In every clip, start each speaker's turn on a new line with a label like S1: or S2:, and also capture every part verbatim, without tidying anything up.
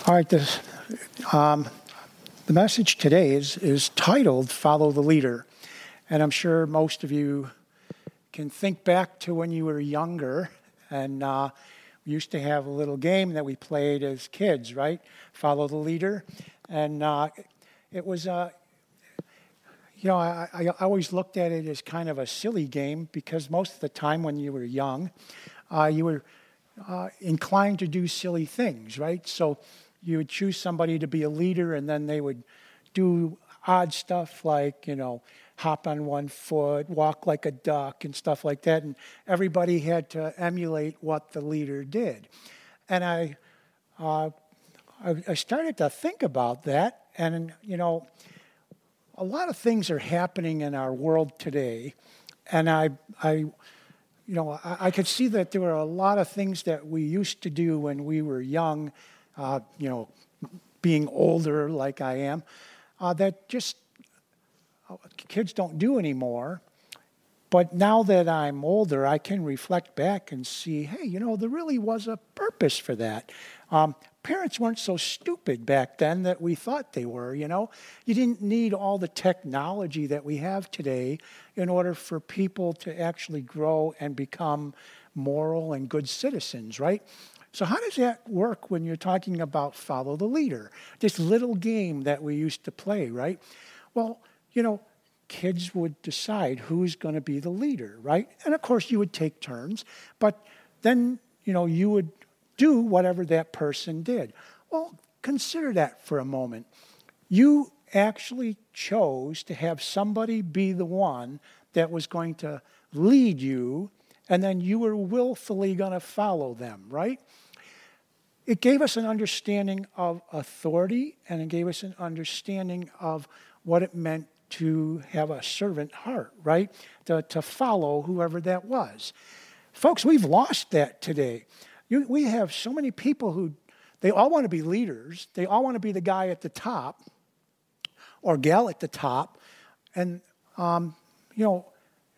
S1: All right, this, um, the message today is, is titled Follow the Leader. And I'm sure most of you can think back to when you were younger, and uh, we used to have a little game that we played as kids, right? Follow the Leader. And uh, it was, uh, you know, I, I always looked at it as kind of a silly game because most of the time when you were young, uh, you were uh, inclined to do silly things, right? So you would choose somebody to be a leader, and then they would do odd stuff like, you know, hop on one foot, walk like a duck, and stuff like that. And everybody had to emulate what the leader did. And I, uh, I, I started to think about that, and, you know, a lot of things are happening in our world today, and I, I you know, I, I could see that there were a lot of things that we used to do when we were young, uh, you know, being older like I am, uh, that just uh, kids don't do anymore. But now that I'm older, I can reflect back and see, hey, you know, there really was a purpose for that. Um, parents weren't so stupid back then that we thought they were, you know. You didn't need all the technology that we have today in order for people to actually grow and become moral and good citizens, right? So how does that work when you're talking about follow the leader? This little game that we used to play, right? Well, you know, kids would decide who's going to be the leader, right? And of course you would take turns, but then, you know, you would do whatever that person did. Well, consider that for a moment. You actually chose to have somebody be the one that was going to lead you, and then you were willfully going to follow them, right? It gave us an understanding of authority, and it gave us an understanding of what it meant to have a servant heart, right? To, to follow whoever that was. Folks, we've lost that today. You, we have so many people who, they all want to be leaders. They all want to be the guy at the top or gal at the top. And, um, you know,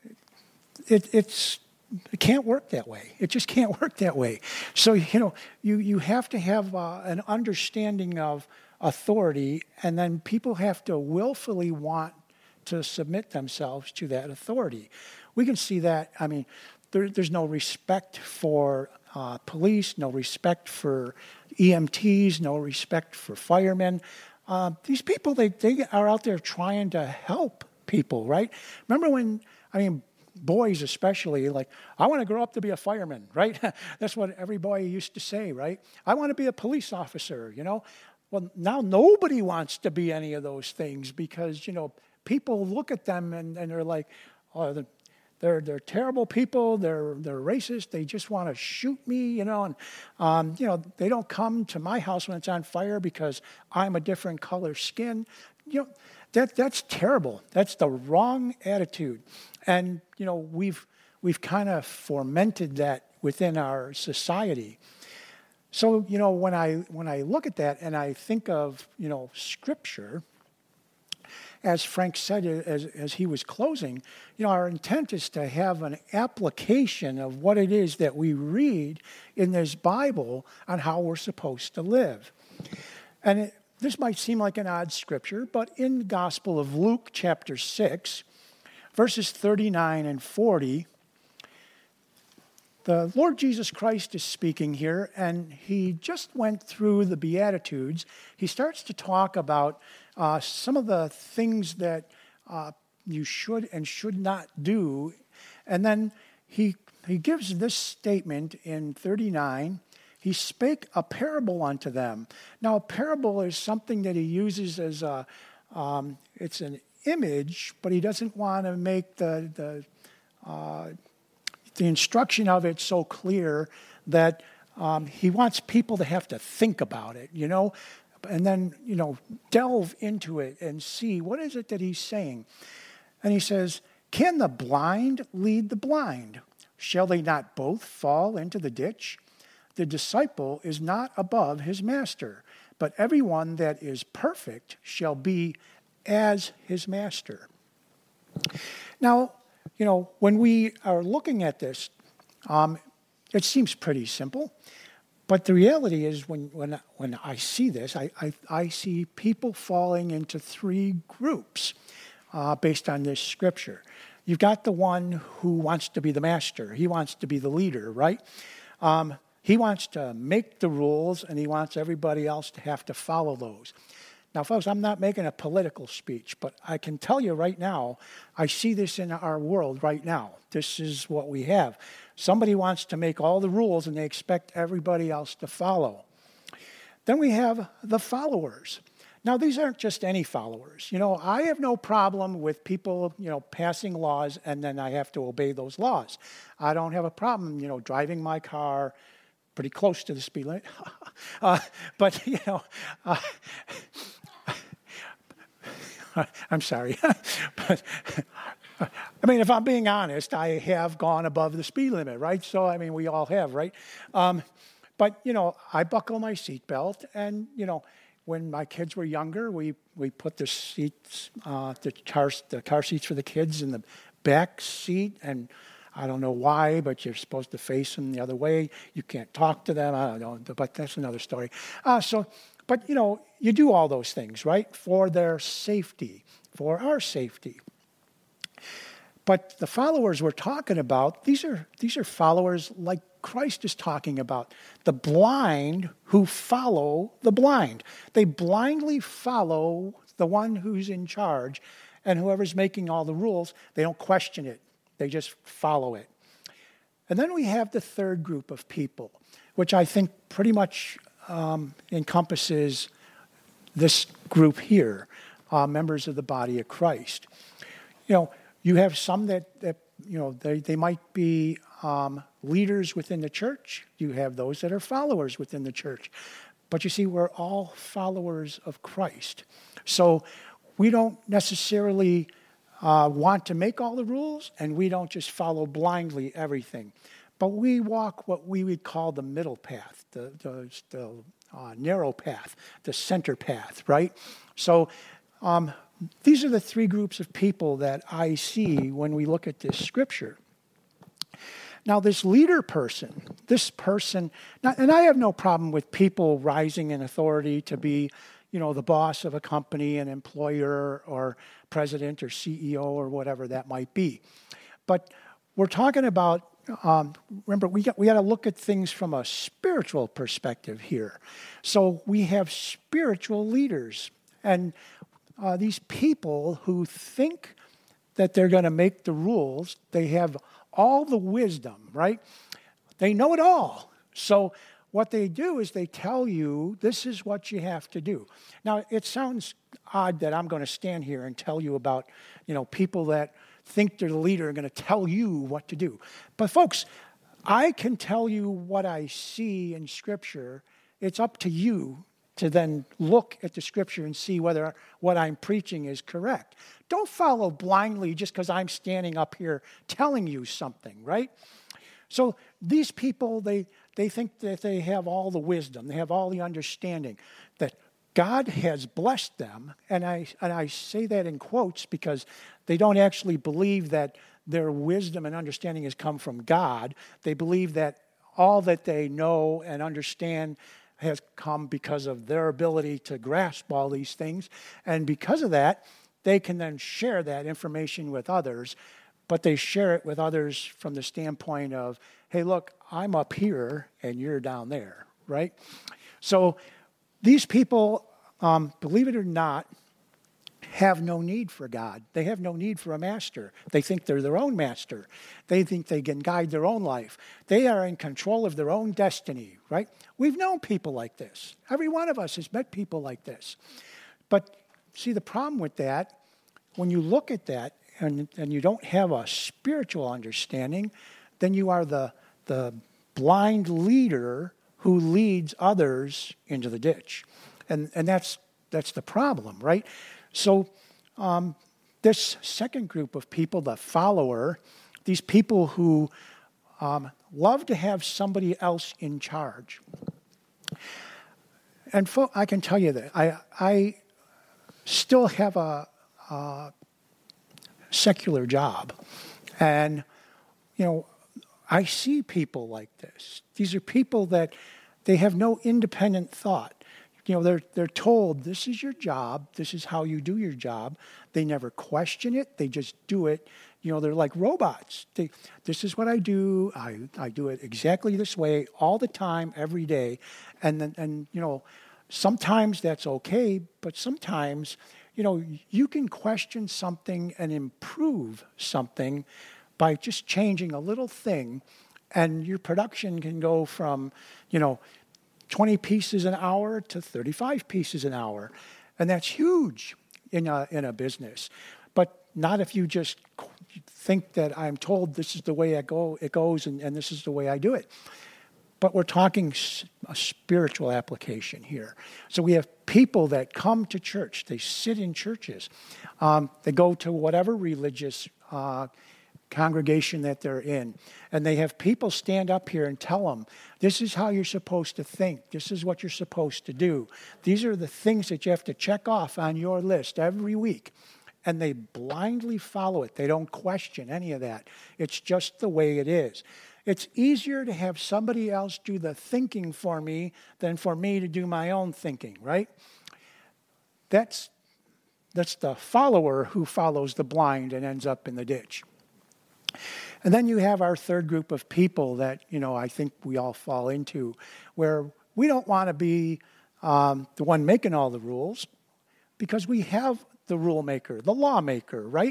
S1: it, it's... It can't work that way. It just can't work that way. So, you know, you, you have to have uh, an understanding of authority, and then people have to willfully want to submit themselves to that authority. We can see that, I mean, there, there's no respect for uh, police, no respect for E M Ts, no respect for firemen. Uh, these people, they, they are out there trying to help people, right? Remember when, I mean, boys especially, like, I want to grow up to be a fireman, right? That's what every boy used to say, right? I want to be a police officer, you know? Well, now nobody wants to be any of those things because, you know, people look at them and, and they're like, oh, they're they're terrible people, they're they're racist, they just want to shoot me, you know, and, um, you know, they don't come to my house when it's on fire because I'm a different color skin. You know, that that's terrible. That's the wrong attitude. And, you know, we've we've kind of fomented that within our society. So, you know, when I when I look at that and I think of, you know, Scripture, as Frank said as, as he was closing, you know, our intent is to have an application of what it is that we read in this Bible on how we're supposed to live. And it, this might seem like an odd scripture, but in the Gospel of Luke, chapter six, verses thirty-nine and forty, the Lord Jesus Christ is speaking here, and he just went through the Beatitudes. He starts to talk about uh, some of the things that uh, you should and should not do. And then he he gives this statement in thirty-nine. He spake a parable unto them. Now, a parable is something that he uses as a, um, it's an image, but he doesn't want to make the the uh, the instruction of it so clear that um, he wants people to have to think about it, you know, and then, you know, delve into it and see what is it that he's saying. And he says, can the blind lead the blind? Shall they not both fall into the ditch? The disciple is not above his master, but everyone that is perfect shall be as his master. Now, you know, when we are looking at this, um, it seems pretty simple. But the reality is when, when, when I see this, I, I, I see people falling into three groups uh, based on this scripture. You've got the one who wants to be the master. He wants to be the leader, right? Um, he wants to make the rules, and he wants everybody else to have to follow those. Now, folks, I'm not making a political speech, but I can tell you right now, I see this in our world right now. This is what we have. Somebody wants to make all the rules, and they expect everybody else to follow. Then we have the followers. Now, these aren't just any followers. You know, I have no problem with people, you know, passing laws, and then I have to obey those laws. I don't have a problem, you know, driving my car pretty close to the speed limit. uh, but, you know, uh, I'm sorry. but, I mean, if I'm being honest, I have gone above the speed limit, right? So, I mean, we all have, right? Um, but, you know, I buckle my seatbelt, and, you know, when my kids were younger, we, we put the seats, uh, the car, the car seats for the kids in the back seat, and I don't know why, but you're supposed to face them the other way. You can't talk to them. I don't know, but that's another story. Uh, so, but, you know, you do all those things, right, for their safety, for our safety. But the followers we're talking about, these are these are followers like Christ is talking about, the blind who follow the blind. They blindly follow the one who's in charge, and whoever's making all the rules, they don't question it. They just follow it. And then we have the third group of people, which I think pretty much um, encompasses this group here, uh, members of the body of Christ. You know, you have some that, that you know, they, they might be um, leaders within the church. You have those that are followers within the church. But you see, we're all followers of Christ. So we don't necessarily uh, want to make all the rules, and we don't just follow blindly everything. But we walk what we would call the middle path, the, the, the uh, narrow path, the center path, right? So um, these are the three groups of people that I see when we look at this scripture. Now, this leader person, this person, now, and I have no problem with people rising in authority to be, you know, the boss of a company, an employer, or president, or C E O, or whatever that might be. But we're talking about, um, remember, we got we got to look at things from a spiritual perspective here. So we have spiritual leaders, and uh, these people who think that they're going to make the rules, they have all the wisdom, right? They know it all. So what they do is they tell you, this is what you have to do. Now, it sounds odd that I'm going to stand here and tell you about, you know, people that think they're the leader are going to tell you what to do. But folks, I can tell you what I see in Scripture. It's up to you to then look at the Scripture and see whether what I'm preaching is correct. Don't follow blindly just because I'm standing up here telling you something, right? So these people, they, they think that they have all the wisdom, they have all the understanding, that God has blessed them, and I, and I say that in quotes because they don't actually believe that their wisdom and understanding has come from God. They believe that all that they know and understand has come because of their ability to grasp all these things. And because of that, they can then share that information with others, but they share it with others from the standpoint of, hey, look, I'm up here and you're down there, right? So these people, um, believe it or not, have no need for God. They have no need for a master. They think they're their own master. They think they can guide their own life. They are in control of their own destiny, right? We've known people like this. Every one of us has met people like this. But see, the problem with that, when you look at that and, and you don't have a spiritual understanding, then you are the, the blind leader who leads others into the ditch. And, and that's, that's the problem, right? So um, this second group of people, the follower, these people who um, love to have somebody else in charge. And fo- I can tell you that I, I still have a, a secular job. And, you know, I see people like this. These are people that They have no independent thought. You know, they're they're told, this is your job, this is how you do your job. They never question it, they just do it. You know, they're like robots. They, this is what I do, I, I do it exactly this way all the time, every day. And then, and you know, sometimes that's okay, but sometimes, you know, you can question something and improve something by just changing a little thing, and your production can go from, you know, twenty pieces an hour to thirty-five pieces an hour. And that's huge in a, in a business. But not if you just think that I'm told this is the way it, go, it goes and, and this is the way I do it. But we're talking a spiritual application here. So we have people that come to church. They sit in churches. Um, they go to whatever religious uh congregation that they're in. And they have people stand up here and tell them, this is how you're supposed to think. This is what you're supposed to do. These are the things that you have to check off on your list every week. And they blindly follow it. They don't question any of that. It's just the way it is. It's easier to have somebody else do the thinking for me than for me to do my own thinking, right? That's, that's the follower who follows the blind and ends up in the ditch. And then you have our third group of people that, you know, I think we all fall into, where we don't want to be um, the one making all the rules because we have the rule maker, the lawmaker, right?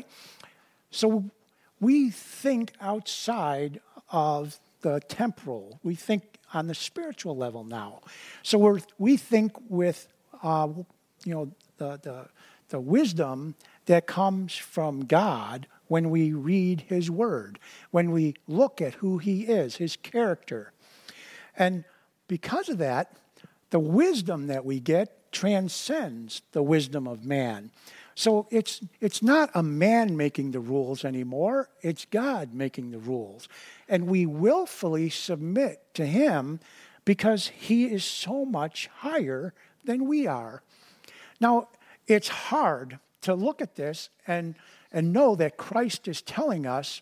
S1: So we think outside of the temporal. We think on the spiritual level now. So we're, we think with, uh, you know, the, the, the wisdom that comes from God when we read his word, when we look at who he is, his character. And because of that, the wisdom that we get transcends the wisdom of man. So it's it's not a man making the rules anymore, it's God making the rules. And we willfully submit to him because he is so much higher than we are. Now, it's hard to look at this and and know that Christ is telling us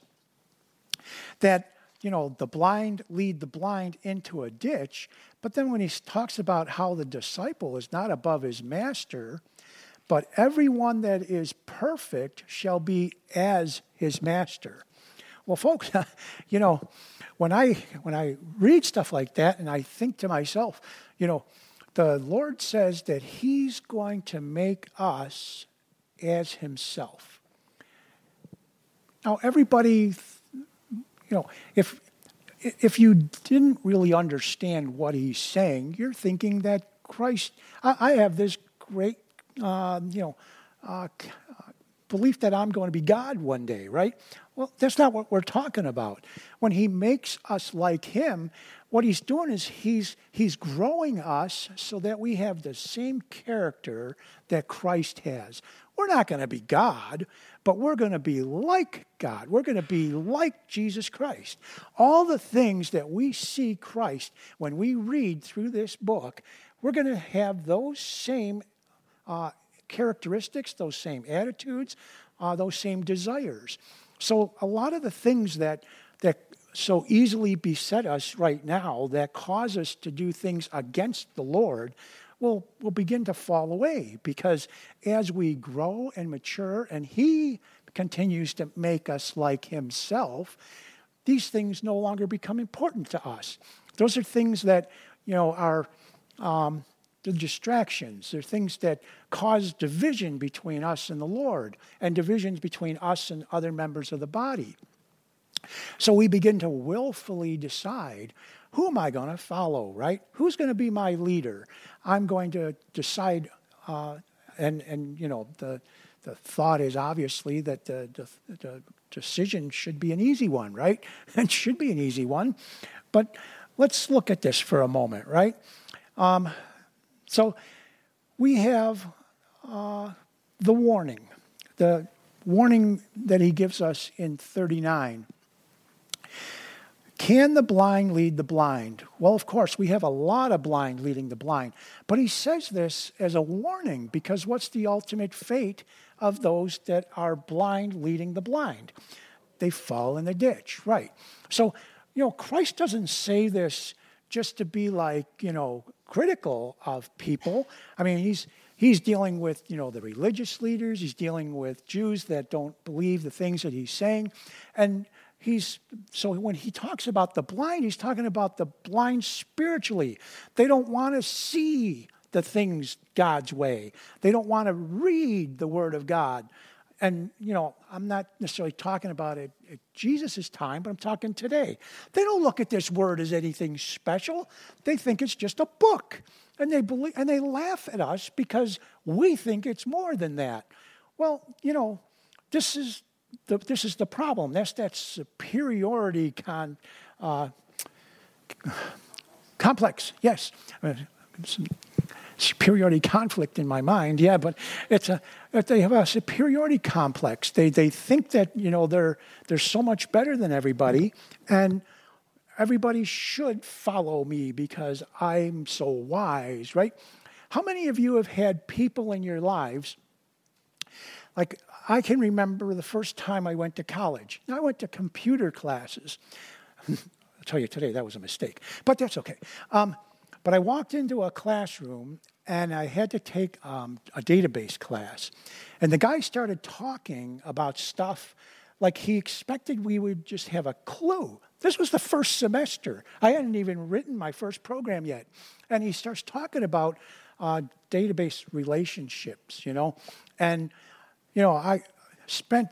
S1: that, you know, the blind lead the blind into a ditch. But then when he talks about how the disciple is not above his master, but everyone that is perfect shall be as his master. Well, folks, you know, when I when I read stuff like that and I think to myself, you know, the Lord says that he's going to make us as himself. Now, everybody, you know, if if you didn't really understand what he's saying, you're thinking that Christ, I, I have this great, uh, you know, uh, belief that I'm going to be God one day, right? Well, that's not what we're talking about. When he makes us like him, what he's doing is he's he's growing us so that we have the same character that Christ has. We're not going to be God, but we're going to be like God. We're going to be like Jesus Christ. All the things that we see Christ when we read through this book, we're going to have those same uh, characteristics, those same attitudes, uh, those same desires. So a lot of the things that that so easily beset us right now that cause us to do things against the Lord will will begin to fall away, because as we grow and mature and he continues to make us like himself, these things no longer become important to us. Those are things that, you know, are um, the distractions. They're things that cause division between us and the Lord, and divisions between us and other members of the body. So we begin to willfully decide, who am I going to follow, right? Who's going to be my leader? I'm going to decide, uh, and, and you know, the the thought is obviously that the, the, the decision should be an easy one, right? It should be an easy one. But let's look at this for a moment, right? Um, so we have uh, the warning, the warning that he gives us in thirty-nine. Can the blind lead the blind? Well, of course, we have a lot of blind leading the blind. But he says this as a warning, because what's the ultimate fate of those that are blind leading the blind? They fall in the ditch, right? So, you know, Christ doesn't say this just to be like, you know, critical of people. I mean, he's he's dealing with, you know, the religious leaders. He's dealing with Jews that don't believe the things that he's saying. And he's so when he talks about the blind, he's talking about the blind spiritually. They don't want to see the things God's way. They don't want to read the Word of God. And, you know, I'm not necessarily talking about it at Jesus' time, but I'm talking today. They don't look at this Word as anything special. They think it's just a book. And they believe, and they laugh at us because we think it's more than that. Well, you know, this is the, this is the problem. That's that superiority con, uh, complex. Yes. Superiority conflict in my mind, yeah, but it's a they have a superiority complex. They they think that, you know, they're they're so much better than everybody, and everybody should follow me because I'm so wise, right? How many of you have had people in your lives? Like, I can remember the first time I went to college. I went to computer classes. I'll tell you today that was a mistake, but that's okay. Um, But I walked into a classroom, and I had to take um, a database class. And the guy started talking about stuff like he expected we would just have a clue. This was the first semester. I hadn't even written my first program yet. And he starts talking about uh, database relationships, you know. And, you know, I spent,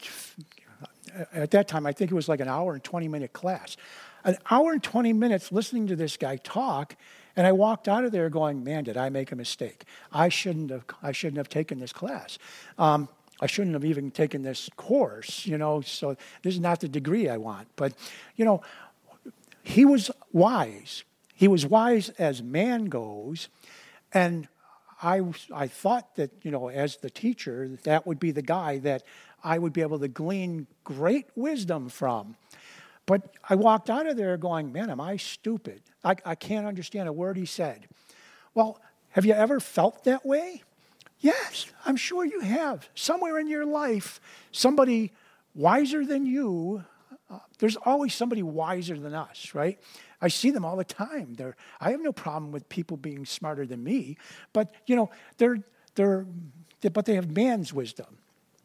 S1: at that time, I think it was like an hour and twenty-minute class. An hour and twenty minutes listening to this guy talk. And I walked out of there going, man, did I make a mistake? I shouldn't have. I shouldn't have taken this class. Um, I shouldn't have even taken this course. You know, so this is not the degree I want. But, you know, he was wise. He was wise as man goes, and I I thought that, you know, as the teacher, that would be the guy that I would be able to glean great wisdom from. But I walked out of there going, man, am I stupid? I, I can't understand a word he said. Well, have you ever felt that way? Yes, I'm sure you have. Somewhere in your life, somebody wiser than you, uh, there's always somebody wiser than us, right? I see them all the time. They're, I have no problem with people being smarter than me, but, you know, they're, they're, they, but they have man's wisdom.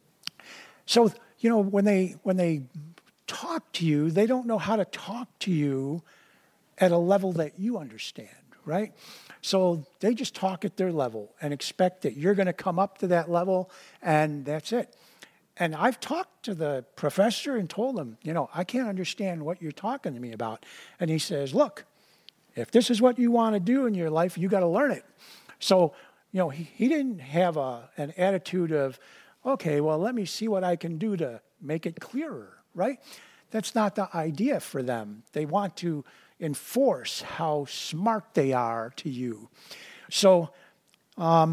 S1: So, you know, when they, when they, talk to you, they don't know how to talk to you at a level that you understand, right? So they just talk at their level and expect that you're going to come up to that level, and that's it. And I've talked to the professor and told him, you know, I can't understand what you're talking to me about. And he says, look, if this is what you want to do in your life, you got to learn it. So, you know, he, he didn't have a, an attitude of, okay, well, let me see what I can do to make it clearer. Right? That's not the idea for them. They want to enforce how smart they are to you. So, um,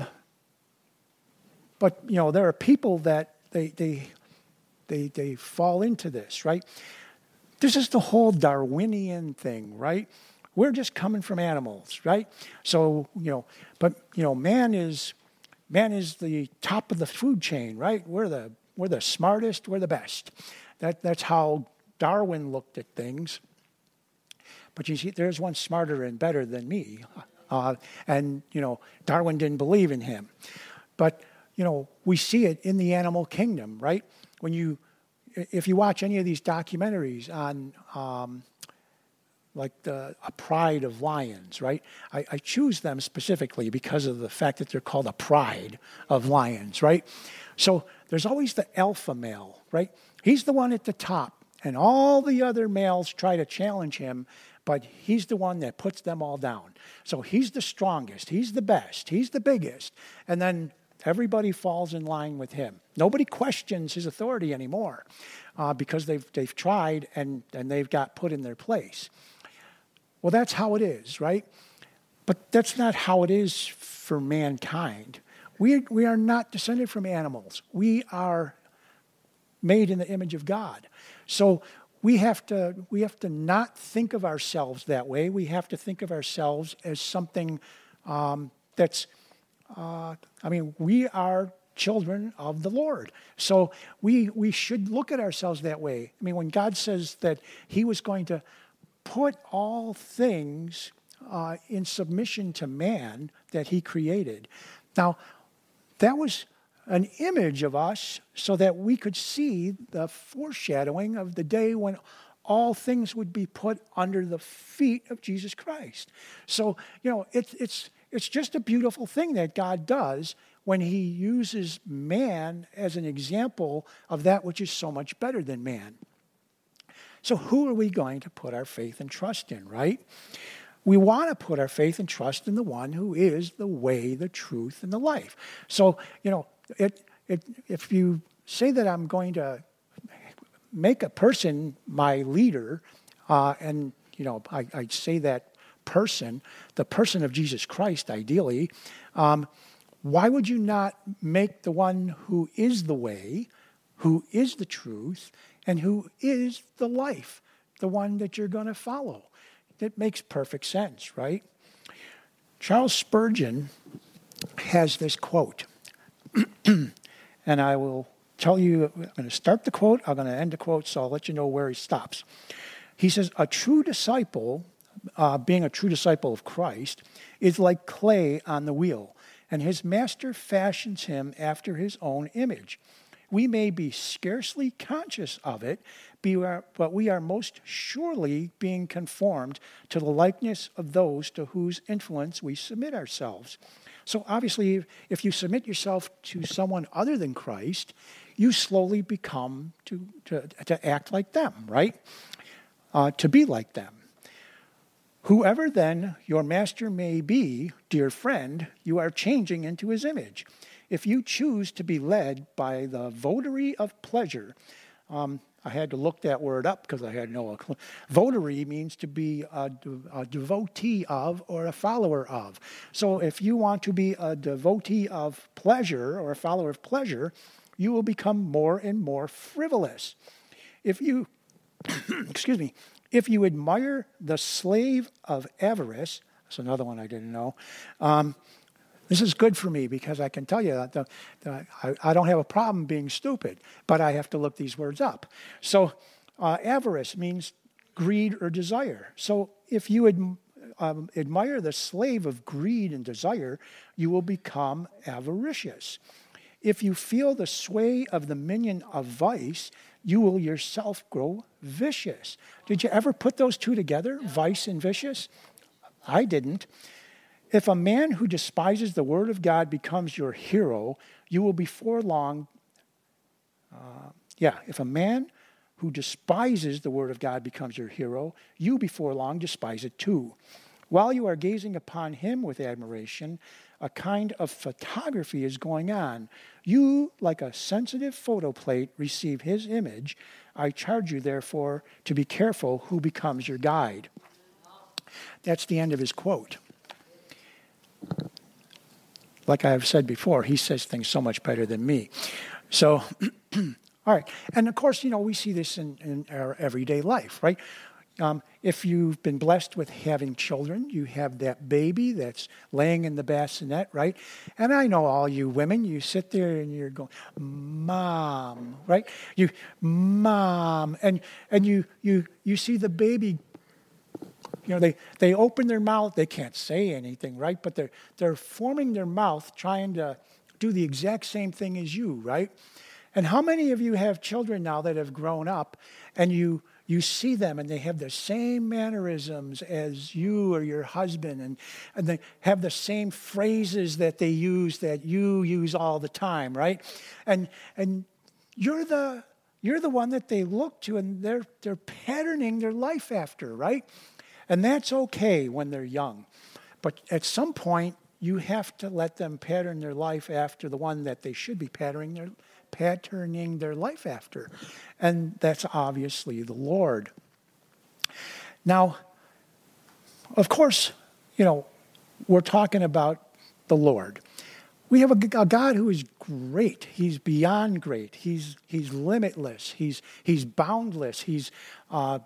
S1: but, you know, there are people that they, they, they, they fall into this, right? This is the whole Darwinian thing, right? We're just coming from animals, right? So, you know, but, you know, man is, man is the top of the food chain, right? We're the, we're the smartest, we're the best. That, that's how Darwin looked at things. But you see, there's one smarter and better than me. Uh, and, you know, Darwin didn't believe in him. But, you know, we see it in the animal kingdom, right? When you, if you watch any of these documentaries on, um, like the a pride of lions, right? I, I choose them specifically because of the fact that they're called a pride of lions, right? So there's always the alpha male, right? He's the one at the top, and all the other males try to challenge him, but he's the one that puts them all down. So he's the strongest, he's the best, he's the biggest, and then everybody falls in line with him. Nobody questions his authority anymore uh, because they've they've tried and, and they've got put in their place. Well, that's how it is, right? But that's not how it is for mankind. We, we are not descended from animals. We are made in the image of God. So we have to we have to not think of ourselves that way. We have to think of ourselves as something um, that's, uh, I mean, we are children of the Lord. So we we should look at ourselves that way. I mean, when God says that he was going to put all things uh, in submission to man that he created. Now, that was an image of us so that we could see the foreshadowing of the day when all things would be put under the feet of Jesus Christ. So, you know, it's it's it's just a beautiful thing that God does when he uses man as an example of that which is so much better than man. So who are we going to put our faith and trust in, right? We want to put our faith and trust in the one who is the way, the truth, and the life. So, you know, it, it, if you say that I'm going to make a person my leader, uh, and, you know, I, I say that person, the person of Jesus Christ, ideally, um, why would you not make the one who is the way, who is the truth, and who is the life, the one that you're going to follow? It makes perfect sense, right? Charles Spurgeon has this quote, and I will tell you, I'm going to start the quote, I'm going to end the quote, so I'll let you know where he stops. He says, a true disciple, uh, being a true disciple of Christ, is like clay on the wheel, and his master fashions him after his own image. We may be scarcely conscious of it, but we are most surely being conformed to the likeness of those to whose influence we submit ourselves. So obviously, if you submit yourself to someone other than Christ, you slowly become to, to, to act like them, right? Uh, to be like them. Whoever then your master may be, dear friend, you are changing into his image. If you choose to be led by the votary of pleasure, um, I had to look that word up because I had no clue. Votary means to be a, a devotee of or a follower of. So if you want to be a devotee of pleasure or a follower of pleasure, you will become more and more frivolous. If you, excuse me, if you admire the slave of avarice, that's another one I didn't know, um, this is good for me because I can tell you that the, the, I, I don't have a problem being stupid, but I have to look these words up. So uh, avarice means greed or desire. So if you ad, um, admire the slave of greed and desire, you will become avaricious. If you feel the sway of the minion of vice, you will yourself grow vicious. Did you ever put those two together, vice and vicious? I didn't. If a man who despises the word of God becomes your hero, you will before long, uh, yeah, if a man who despises the word of God becomes your hero, you before long despise it too. While you are gazing upon him with admiration, a kind of photography is going on. You, like a sensitive photoplate, receive his image. I charge you, therefore, to be careful who becomes your guide. That's the end of his quote. Like I have said before, he says things so much better than me. So, all right. And of course, you know, we see this in, in our everyday life, right? Um, if you've been blessed with having children, you have that baby that's laying in the bassinet, right? And I know all you women, you sit there and you're going, Mom, right? You, Mom, and and you you you see the baby. You know, they, they open their mouth, they can't say anything, right? But they're they're forming their mouth, trying to do the exact same thing as you, right? And how many of you have children now that have grown up and you you see them and they have the same mannerisms as you or your husband, and, and they have the same phrases that they use that you use all the time, right? And and you're the you're the one that they look to and they're they're patterning their life after, right? And that's okay when they're young. But at some point, you have to let them pattern their life after the one that they should be patterning their, patterning their life after. And that's obviously the Lord. Now, of course, you know, we're talking about the Lord. We have a, a God who is great. He's beyond great. He's he's limitless. He's he's boundless. He's uh,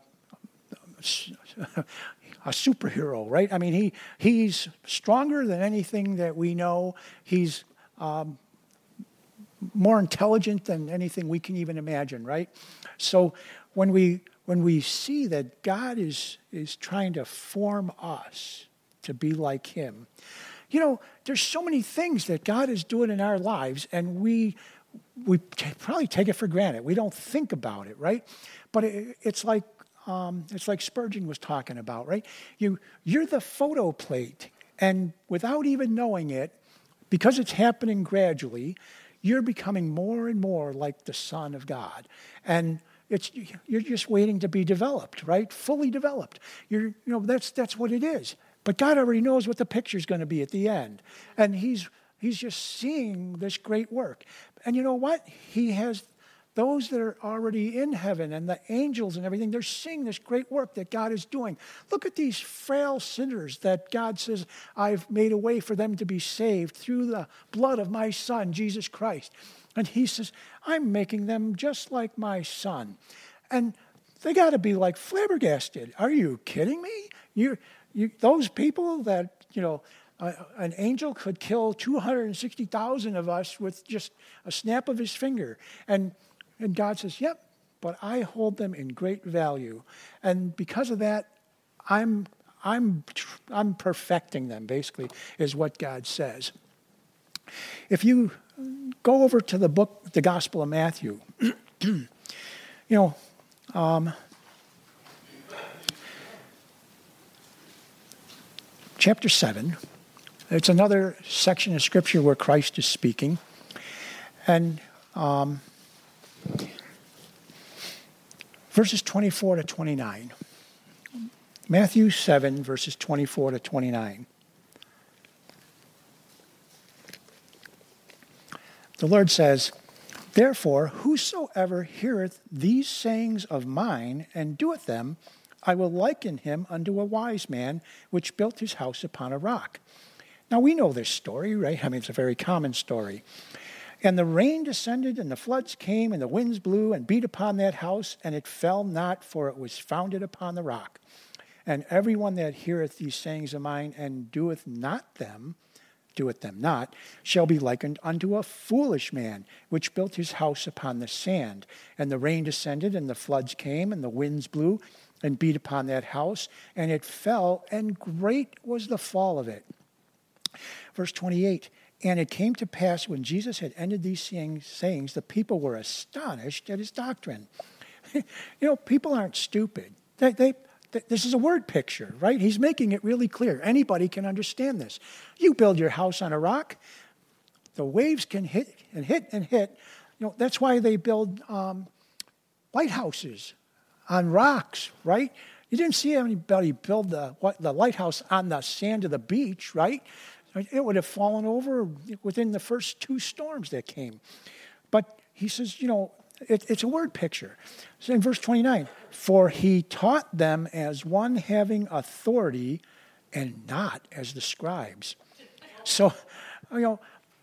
S1: a superhero, right? I mean, he he's stronger than anything that we know. He's um, more intelligent than anything we can even imagine, right? So when we when we see that God is is trying to form us to be like him. You know, there's so many things that God is doing in our lives, and we we t- probably take it for granted. We don't think about it, right? But it, it's like um, it's like Spurgeon was talking about, right? You you're the photo plate, and without even knowing it, because it's happening gradually, you're becoming more and more like the Son of God, and it's you're just waiting to be developed, right? Fully developed. You're you know that's that's what it is. But God already knows what the picture's going to be at the end, and He's He's just seeing this great work. And you know what? He has those that are already in heaven and the angels and everything. They're seeing this great work that God is doing. Look at these frail sinners that God says, I've made a way for them to be saved through the blood of my Son, Jesus Christ. And He says, I'm making them just like my Son. And they got to be like flabbergasted. Are you kidding me? You, you, those people that, you know, Uh, an angel could kill two hundred sixty thousand of us with just a snap of his finger. And, and God says, yep, but I hold them in great value. And because of that, I'm, I'm, I'm perfecting them, basically, is what God says. If you go over to the book, the Gospel of Matthew, you know, um, chapter seven, it's another section of Scripture where Christ is speaking. And um, verses twenty-four to twenty-nine. Matthew seven, verses twenty-four to twenty-nine. The Lord says, Therefore, whosoever heareth these sayings of mine and doeth them, I will liken him unto a wise man which built his house upon a rock. Now, we know this story, right? I mean, it's a very common story. And the rain descended, and the floods came, and the winds blew and beat upon that house, and it fell not, for it was founded upon the rock. And everyone that heareth these sayings of mine and doeth not them, doeth them not, shall be likened unto a foolish man, which built his house upon the sand. And the rain descended, and the floods came, and the winds blew and beat upon that house, and it fell, and great was the fall of it. Verse twenty-eight, and it came to pass when Jesus had ended these sayings, the people were astonished at his doctrine. You know, people aren't stupid. They, they, they, this is a word picture, right? He's making it really clear. Anybody can understand this. You build your house on a rock, the waves can hit and hit and hit. You know, that's why they build um, lighthouses on rocks, right? You didn't see anybody build the, what, the lighthouse on the sand of the beach, right? It would have fallen over within the first two storms that came. But he says, you know, it, it's a word picture. So in verse twenty-nine, for he taught them as one having authority and not as the scribes. So, you know,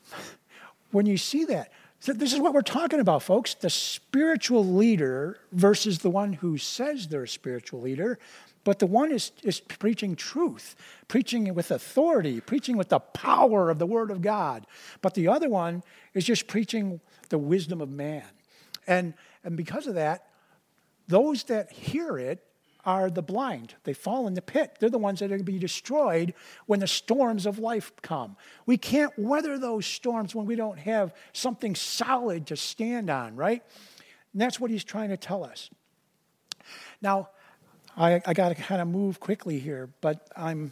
S1: when you see that, so this is what we're talking about, folks. The spiritual leader versus the one who says they're a spiritual leader. But the one is, is preaching truth, preaching with authority, preaching with the power of the Word of God. But the other one is just preaching the wisdom of man. And, and because of that, those that hear it are the blind. They fall in the pit. They're the ones that are going to be destroyed when the storms of life come. We can't weather those storms when we don't have something solid to stand on, right? And that's what he's trying to tell us. Now, I, I got to kind of move quickly here, but I'm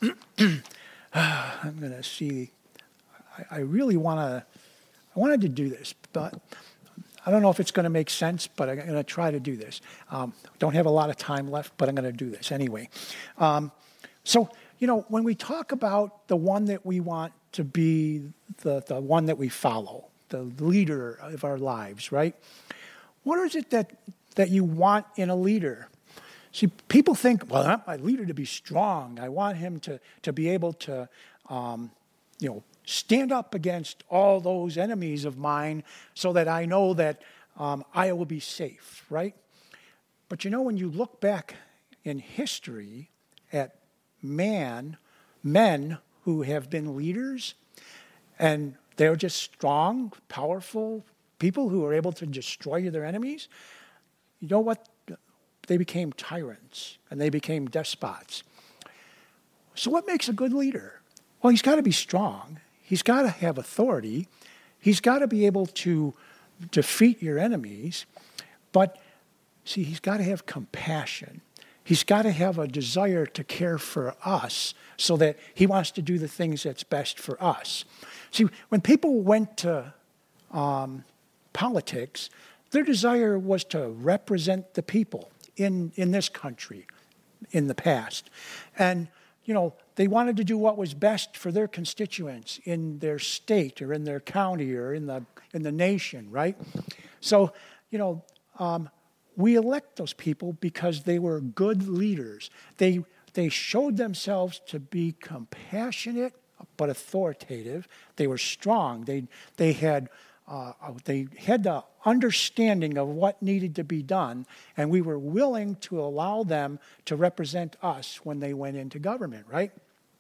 S1: I'm going to see. I, I really want to. I wanted to do this, but I don't know if it's going to make sense. But I'm going to try to do this. Um, don't have a lot of time left, but I'm going to do this anyway. Um, so you know, when we talk about the one that we want to be the the one that we follow, the leader of our lives, right? What is it that that you want in a leader? See, people think, well, I want my leader to be strong. I want him to, to be able to, um, you know, stand up against all those enemies of mine so that I know that um, I will be safe, right? But you know, when you look back in history at man, men who have been leaders, and they're just strong, powerful people who are able to destroy their enemies, you know what? They became tyrants and they became despots. So what makes a good leader? Well, he's got to be strong. He's got to have authority. He's got to be able to defeat your enemies. But, see, he's got to have compassion. He's got to have a desire to care for us so that he wants to do the things that's best for us. See, when people went to um, politics, their desire was to represent the people in, in this country in the past. And, you know, they wanted to do what was best for their constituents in their state or in their county or in the in the nation, right? So, you know, um, we elect those people because they were good leaders. They they showed themselves to be compassionate but authoritative. They were strong. They they had uh, they had the understanding of what needed to be done, and we were willing to allow them to represent us when they went into government, right?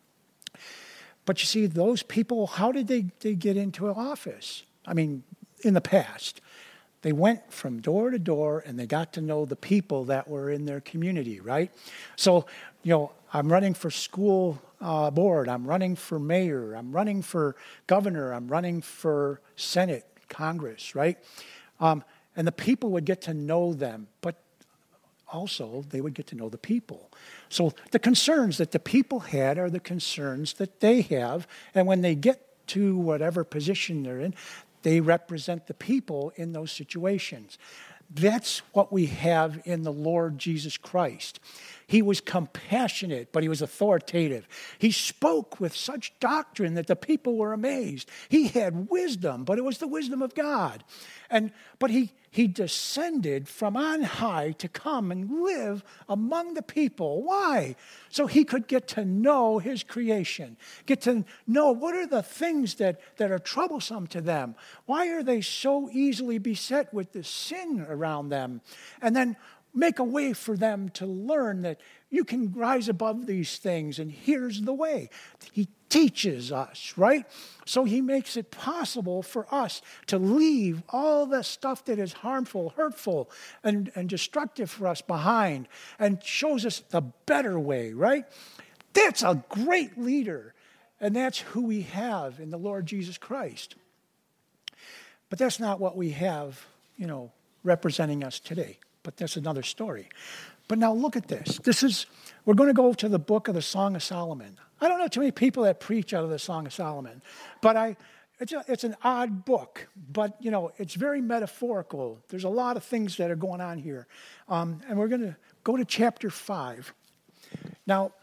S1: But you see, those people, how did they, they get into an office? I mean, in the past, they went from door to door and they got to know the people that were in their community, right? So, you know, I'm running for school uh, board, I'm running for mayor, I'm running for governor, I'm running for Senate, Congress, right? Um, and the people would get to know them, but also they would get to know the people. So the concerns that the people had are the concerns that they have, and when they get to whatever position they're in, they represent the people in those situations. That's what we have in the Lord Jesus Christ. He was compassionate, but he was authoritative. He spoke with such doctrine that the people were amazed. He had wisdom, but it was the wisdom of God. And but he he descended from on high to come and live among the people. Why? So he could get to know his creation, get to know what are the things that, that are troublesome to them. Why are they so easily beset with the sin around them? And then make a way for them to learn that you can rise above these things, and here's the way. He teaches us, right? So he makes it possible for us to leave all the stuff that is harmful, hurtful, and, and destructive for us behind, and shows us the better way, right? That's a great leader, and that's who we have in the Lord Jesus Christ. But that's not what we have, you know, representing us today. But that's another story. But now look at this. This is, we're going to go to the book of the Song of Solomon. I don't know too many people that preach out of the Song of Solomon, but I, it's, a, it's an odd book, but you know, it's very metaphorical. There's a lot of things that are going on here. Um, and we're going to go to chapter five. Now,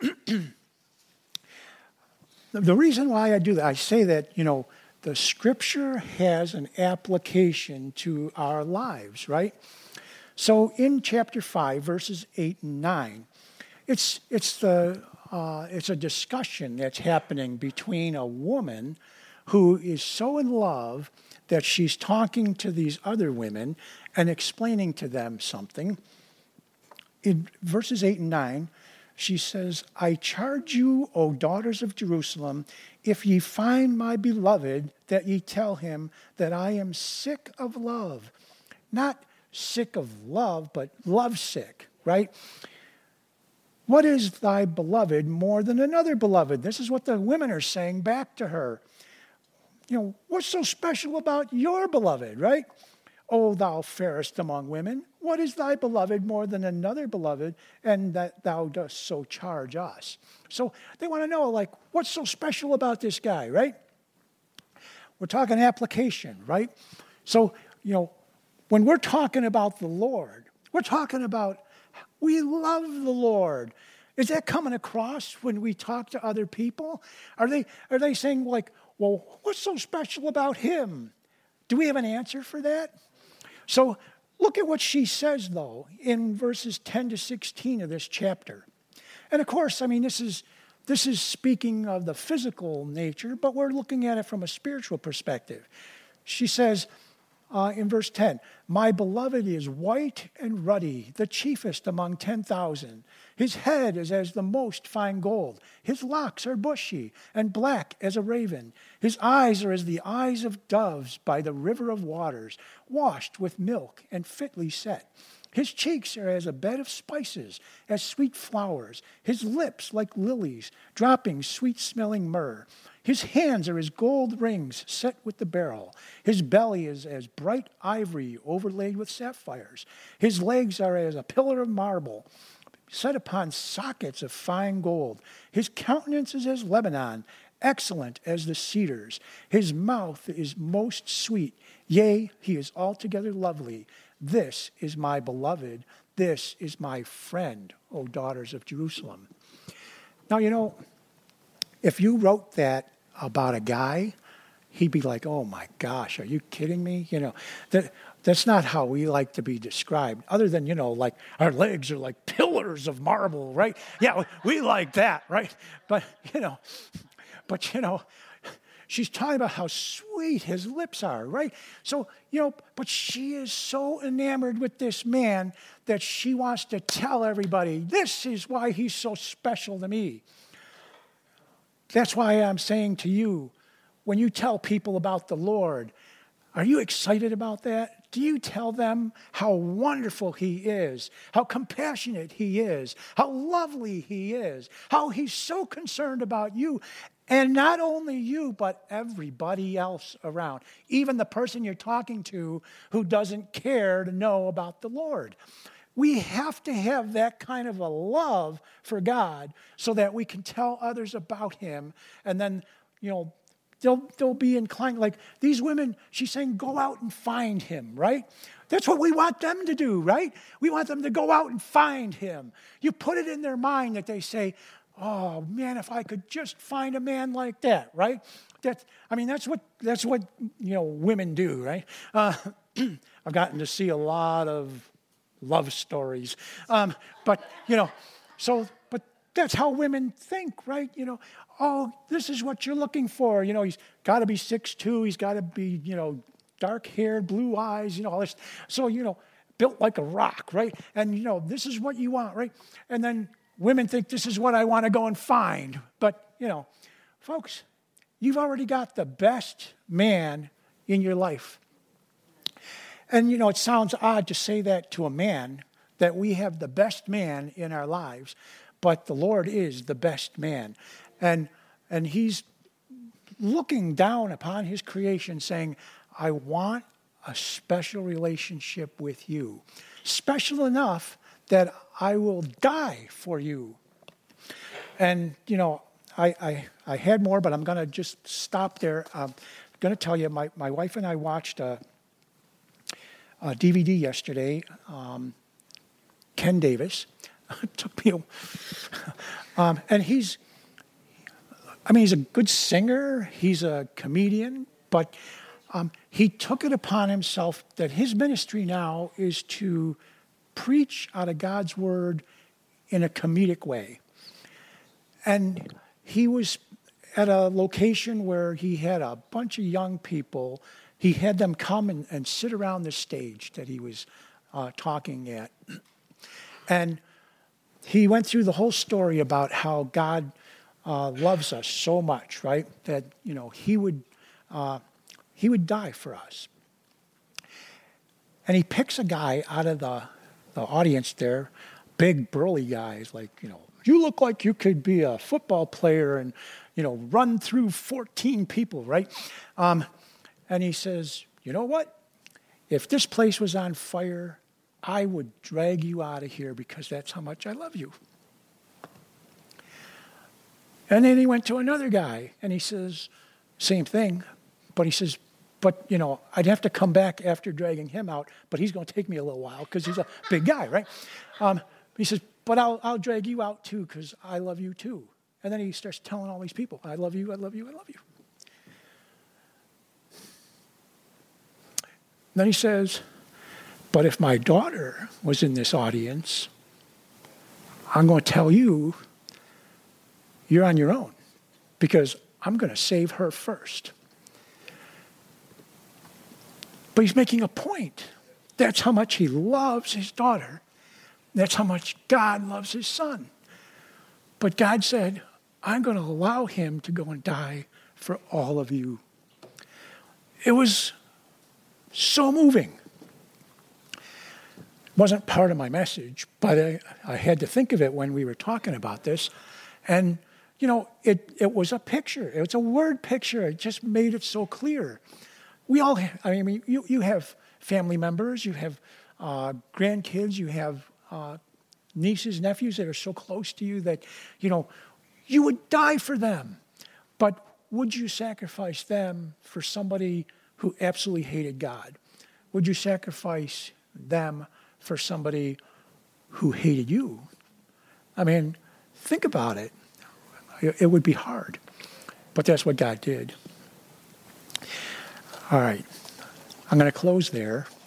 S1: the reason why I do that, I say that, you know, the scripture has an application to our lives, right? So in chapter five, verses eight and nine, it's it's the uh, it's a discussion that's happening between a woman who is so in love that she's talking to these other women and explaining to them something. In verses eight and nine, she says, "I charge you, O daughters of Jerusalem, if ye find my beloved, that ye tell him that I am sick of love." Not sick of love, but love sick, right? "What is thy beloved more than another beloved?" This is what the women are saying back to her. You know, what's so special about your beloved, right? "O thou fairest among women, what is thy beloved more than another beloved, and that thou dost so charge us?" So they want to know, like, what's so special about this guy, right? We're talking application, right? So, you know, when we're talking about the Lord, we're talking about we love the Lord. Is that coming across when we talk to other people? Are they are they saying, like, well, what's so special about him? Do we have an answer for that? So look at what she says, though, in verses ten to sixteen of this chapter. And of course, I mean, this is this is speaking of the physical nature, but we're looking at it from a spiritual perspective. She says, Uh, in verse ten, "My beloved is white and ruddy, the chiefest among ten thousand. His head is as the most fine gold. His locks are bushy and black as a raven. His eyes are as the eyes of doves by the river of waters, washed with milk and fitly set. His cheeks are as a bed of spices, as sweet flowers. His lips like lilies, dropping sweet-smelling myrrh. His hands are as gold rings set with the beryl. His belly is as bright ivory overlaid with sapphires. His legs are as a pillar of marble, set upon sockets of fine gold. His countenance is as Lebanon, excellent as the cedars. His mouth is most sweet. Yea, he is altogether lovely. This is my beloved. This is my friend, O daughters of Jerusalem. Now, you know, if you wrote that about a guy, he'd be like, oh my gosh, are you kidding me? You know, that that's not how we like to be described, other than, you know, like our legs are like pillars of marble, right? Yeah, we like that, right? But, you know, but, you know, she's talking about how sweet his lips are, right? So, you know, but she is so enamored with this man that she wants to tell everybody, this is why he's so special to me. That's why I'm saying to you, when you tell people about the Lord, are you excited about that? Do you tell them how wonderful he is, how compassionate he is, how lovely he is, how he's so concerned about you? And not only you, but everybody else around, even the person you're talking to who doesn't care to know about the Lord. We have to have that kind of a love for God so that we can tell others about him. And then, you know, they'll, they'll be inclined, like these women, she's saying, go out and find him, right? That's what we want them to do, right? We want them to go out and find him. You put it in their mind that they say, oh man, if I could just find a man like that, right? That's, I mean, that's what that's what you know women do, right? Uh, I've gotten to see a lot of love stories, um, but you know, so but that's how women think, right? You know, oh, this is what you're looking for. You know, he's got to be six foot two. He's got to be, you know, dark haired, blue eyes. You know, all this. So you know, built like a rock, right? And you know, this is what you want, right? And then women think this is what I want to go and find. But, you know, folks, you've already got the best man in your life. And, you know, it sounds odd to say that to a man, that we have the best man in our lives, but the Lord is the best man. And, and he's looking down upon his creation saying, I want a special relationship with you. Special enough that I will die for you. And, you know, I I, I had more, but I'm going to just stop there. I'm going to tell you, my, my wife and I watched a, a D V D yesterday, um, Ken Davis. It took me a... um, and he's, I mean, he's a good singer. He's a comedian, but um, he took it upon himself that his ministry now is to preach out of God's word in a comedic way. And he was at a location where he had a bunch of young people. He had them come and, and sit around the stage that he was uh, talking at. And he went through the whole story about how God uh, loves us so much, right? That, you know, he would uh, he would die for us. And he picks a guy out of the the audience there, big burly guys, like, you know, you look like you could be a football player and, you know, run through fourteen people, right? Um, and he says, you know what? If this place was on fire, I would drag you out of here because that's how much I love you. And then he went to another guy and he says, same thing, but he says, but, you know, I'd have to come back after dragging him out, but he's going to take me a little while because he's a big guy, right? Um, he says, but I'll, I'll drag you out too because I love you too. And then he starts telling all these people, I love you, I love you, I love you. And then he says, but if my daughter was in this audience, I'm going to tell you, you're on your own because I'm going to save her first. But he's making a point. That's how much he loves his daughter. That's how much God loves his son. But God said, I'm going to allow him to go and die for all of you. It was so moving. wasn't part of my message, but I, I had to think of it when we were talking about this. And, you know, it, it was a picture. It was a word picture. It just made it so clear. We all, have, I mean, you, you have family members, you have uh, grandkids, you have uh, nieces, nephews that are so close to you that, you know, you would die for them. But would you sacrifice them for somebody who absolutely hated God? Would you sacrifice them for somebody who hated you? I mean, think about it. It would be hard. But that's what God did. All right. I'm going to close there.